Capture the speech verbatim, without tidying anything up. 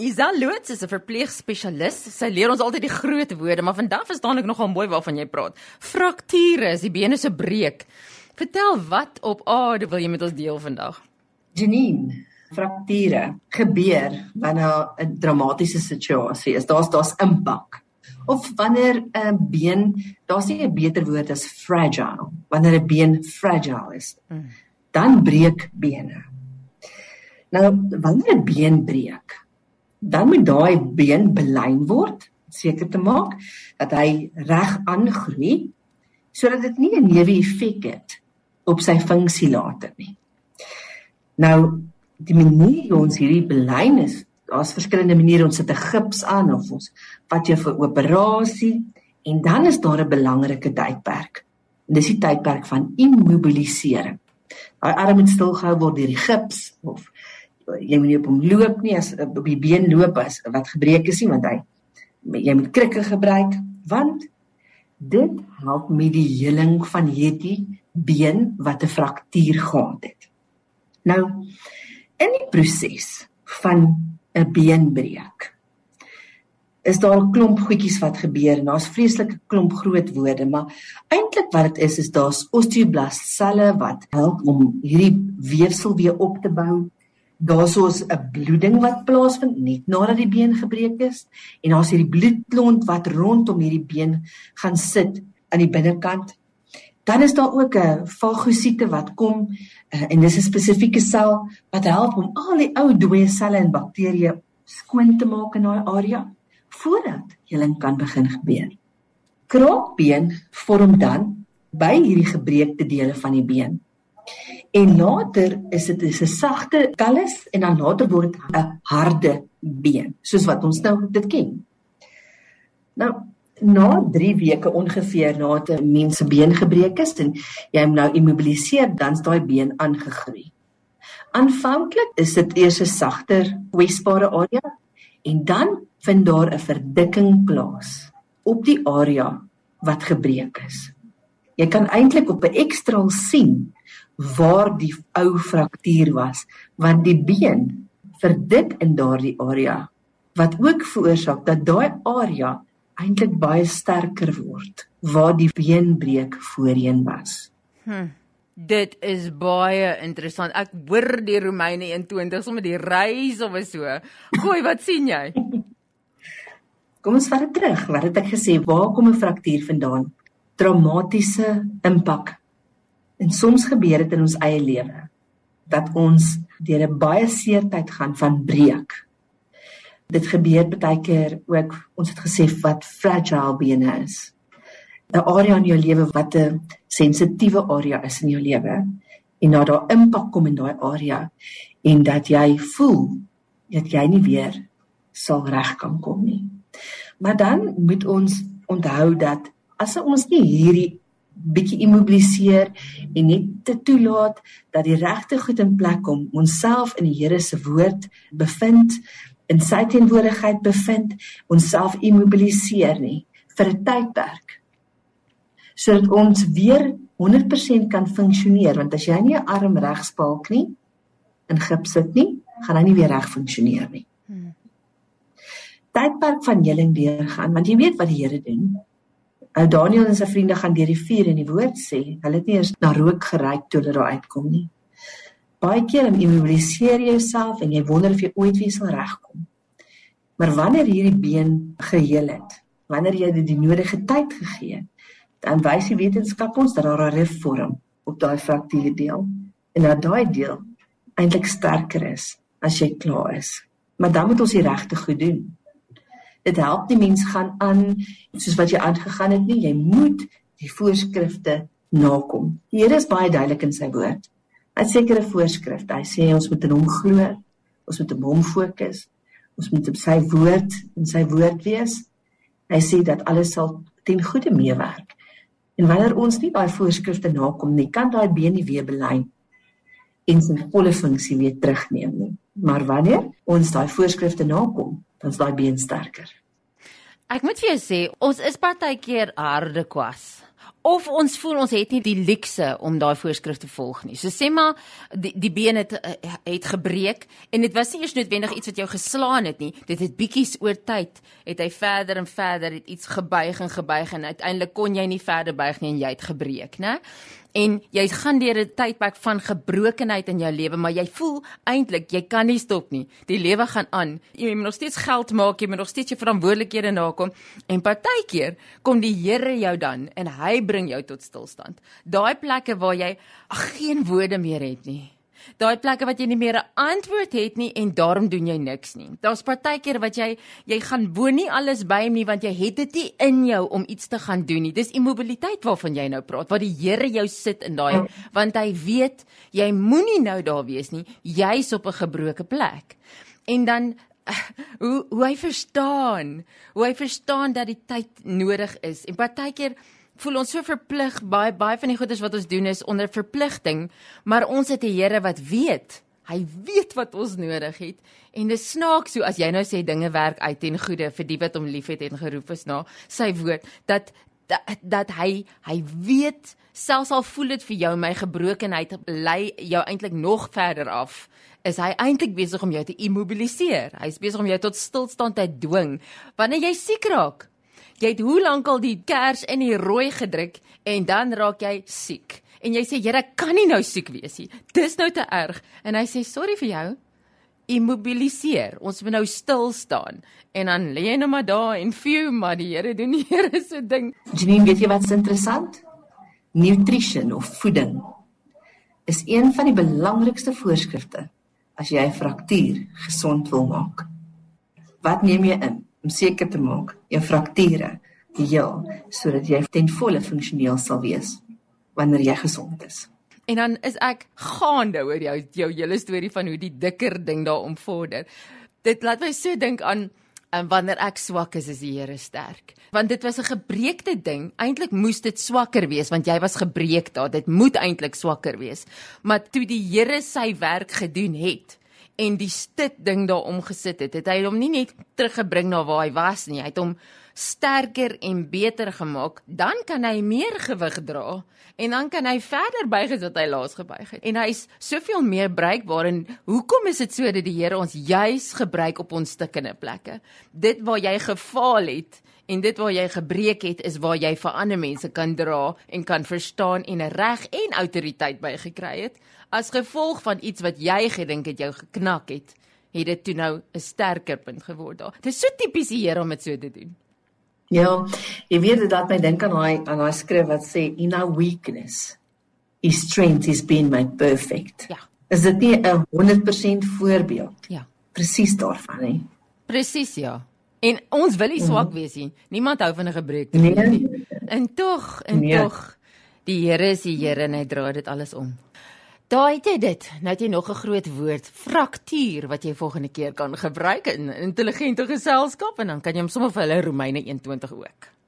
Isel Loots is 'n verpleegspesialis. Sy leer ons altyd die groot woorde, maar vandag verstaan ek nogal mooi waarvan jy praat. Frakture is die bene se breek. Vertel, wat op aarde wil jy met ons deel vandag? Janine, frakture gebeur wanneer 'n dramatiese situasie is. Daar's daar's impak. Of wanneer 'n been, daar's nie 'n beter woord as fragile, wanneer 'n been fragile is, hmm. dan breek bene. Nou, wanneer 'n been breek, dan moet daai been belyn word, seker te maak dat hy reg aangroei, sodat dit nie 'n neeweffek het op sy funksie later nie. Nou, die manier hoe ons hierdie belyn is, daar's verskillende maniere, ons sit 'n gips aan, of ons vat jou vir operasie, en dan is daar 'n belangrike tydperk. En dis die tydperk van immobilisering. Daai arm moet stilgehou word deur die gips, of jy moet nie op hom loop nie, as op die been loop as wat gebreek is nie, want hy, jy moet krikke gebruik, want dit help met die heling van hierdie been wat 'n fraktuur gehad het. Nou, in die proses van 'n beenbreek is daar 'n klomp goedjies wat gebeur, en daar's vreeslike klomp groot woorde, maar eintlik wat dit is, is daar's osteoblast-selle wat help om hierdie weefsel weer op te bou. Daar's soos 'n bloeding wat plaasvind net nadat die been gebreek is, en daar's hierdie bloedklont wat rondom hierdie been gaan sit aan die binnekant. Dan is daar ook 'n fagosiete wat kom, uh, en dis 'n spesifieke sel wat help om al die ou dooie selle en bakterieë skoon te maak in daai area, voordat heling kan begin gebeur. Kraakbeen vorm dan by hierdie gebreekte dele van die been. En later is dit 'n sagte callus, en dan later word dit 'n harde been, soos wat ons nou dit ken. Nou, na drie weke ongeveer nadat 'n mens se been gebreek is, en jy hom nou immobiliseer, dan is daai been aangegroei. Aanvanklik is dit eers 'n sagter, kwesbare area, en dan vind daar 'n verdikking plaas op die area wat gebreek is. Jy kan eintlik op 'n ekstraal sien waar die ou fraktuur was, want die been verdik in daardie area, wat ook veroorsaak dat daai area eintlik baie sterker word, waar die beenbreek voorheen was. Hm. Dit is baie interessant. Ek hoor die Romeine eenentwintig, sommer die reis of so. Gooi, wat sien jy? Kom ons vat dit terug. Wat het ek gesê? Waar kom 'n fraktuur vandaan? Traumatiese impak. En soms gebeur dit in ons eie lewe, dat ons deur 'n baie seer tyd gaan van breek. Dit gebeur baie keer ook, ons het gesê, wat fragile bene is. 'n Area in jou lewe wat 'n sensitiewe area is in jou lewe, en dat daar impak kom in daai area, en dat jy voel, dat jy nie weer sal reg kan kom nie. Maar dan moet ons onthou dat, as ons nie hierdie bietjie immobiliseer en net te toelaat dat die regte goed in plek kom, onsself in die Here se woord bevind, in sy teenwoordigheid bevind, onsself immobiliseer nie, vir 'n tydperk, sodat ons weer honderd persent kan funksioneer, want as jy nie 'n arm reg spalk nie, in gips sit nie, gaan hy nie weer reg funksioneer nie. Hmm. Tydperk van heling deurgaan, want jy weet wat die Here doen. Ou Daniel en sy vriende gaan deur die vuur, en die woord sê, hulle het nie eers na rook geruik toe hulle daar uitkom nie. Baie keer immobiliseer jy jouself, en jy wonder of jy ooit weer sal regkom. Maar wanneer hierdie been geheel het, wanneer jy dit die nodige tyd gegee het, dan wys die wetenskap ons dat daar 'n rif vorm op daai fraktuurde deel, en dat daai deel eintlik sterker is as jy klaar is. Maar dan moet ons die regte goed doen. Dit help nie mens gaan aan soos wat jy aangegaan het nie, jy moet die voorskrifte nakom. Die Here is baie duidelik in sy woord. Hy het sekere voorskrifte, hy sê ons moet in hom glo, ons moet op hom fokus, ons moet op sy woord, in sy woord wees. Hy sê dat alles sal ten goeie meewerk. En wanneer ons nie daai voorskrifte nakom nie, kan daai been nie weer belyn en sy volle funksie weer terugneem nie. Maar wanneer ons daai voorskrifte nakom, dan is daai been sterker. Ek moet vir jou sê, ons is partykeer harde kwas. Of ons voel ons het nie die luukse om daai voorskrif te volg nie. So sê maar die, die been het, het gebreek en dit was nie eers noodwendig iets wat jou geslaan het nie. Dit het bietjies oor tyd het hy verder en verder het iets gebuig en gebuig en uiteindelik kon jy nie verder buig nie en jy het gebreek, né? En jy gaan deur 'n tydperk van gebrokenheid in jou lewe, maar jy voel eintlik jy kan nie stop nie. Die lewe gaan aan. Jy moet nog steeds geld maak, jy moet nog steeds jou verantwoordelikhede nakom en partykeer kom die Here jou dan en hy bring jou tot stilstand. Daai plekke waar jy ag, geen woorde meer het nie. Daai plekke wat jy nie meer 'n antwoord het nie en daarom doen jy niks nie. Daar's partykeer wat jy jy gaan woon nie alles by hom nie want jy het dit nie in jou om iets te gaan doen nie. Dis immobiliteit waarvan jy nou praat, waar die Here jou sit in daai, want hy weet jy moenie nou daar wees nie. Jy's op 'n gebroke plek. En dan hoe hoe hy verstaan, hoe hy verstaan dat die tyd nodig is. En partykeer voel ons so verplig, baie, baie van die goedes wat ons doen is onder verpligting, maar ons het 'n Here wat weet, hy weet wat ons nodig het, en dis snaaks so, as jy nou sê, dinge werk uit ten goeie, vir die wat hom lief het en geroep is na sy woord, dat, dat, dat hy, hy weet, selfs al voel dit vir jou, my gebrokenheid lei jou eintlik nog verder af, is hy eintlik besig om jou te immobiliseer, hy is besig om jou tot stilstand te dwing, wanneer jy siek raak, jy het hoe lank al die kers in die rooi gedruk en dan raak jy siek. En jy sê, Here, ek kan nie nou siek wees nie. Dis nou te erg. En hy sê, sorry vir jou, immobiliseer. Ons moet nou stil staan. En dan lê jy nou maar daar en phew, maar die Here doen die Here se ding. Janine, weet jy wat is interessant? Nutrition of voeding is een van die belangrikste voorskrifte as jy 'n fraktuur gesond wil maak. Wat neem jy in? Om seker te maak, jou frakture heel, sodat jy ten volle funksioneel sal wees, wanneer jy gesond is. En dan is ek gaande oor jou, jou hele storie van hoe die dikker ding daar omvorder. Dit laat my so dink aan, en wanneer ek swak is, is die Here sterk. Want dit was 'n gebreekte ding, eintlik moes dit swakker wees, want jy was gebreek daar, dit moet eintlik swakker wees. Maar toe die Here sy werk gedoen het, en die stit ding daar omgesit het, het hy hom nie net teruggebring na waar hy was nie, hy het hom sterker en beter gemaak, dan kan hy meer gewig dra, en dan kan hy verder buig as wat hy laas gebuig het, en hy is soveel meer bruikbaar, en hoekom is dit so dat die Here ons juis gebruik op ons stikkende plekke? Dit waar jy gefaal het, en dit waar jy gebreek het, is waar jy vir ander mense kan dra, en kan verstaan, en 'n reg en autoriteit by gekry het, as gevolg van iets wat jy gedink het jou geknak het, het dit toe nou 'n sterker punt geword daar. Dit is so tipies die Here om dit so te doen. Ja, jy weet dit laat my dink aan daai aan daai skrif wat sê, in our weakness, his strength is being made perfect. Ja. Is dit nie 'n honderd persent voorbeeld? Ja. Presies daarvan, hè? Presies, ja. En ons wil nie swak wees nie. Niemand hou van 'n gebreekte Nee. nie. En tog, en Nee. tog, die Here is die Here en hy dra dit alles om. Daai het jy dit, nou het jy nog 'n groot woord, fraktuur, wat jy volgende keer kan gebruik in intelligente geselskap, en dan kan jy hom sommer vir hulle Romeine een twintig ook.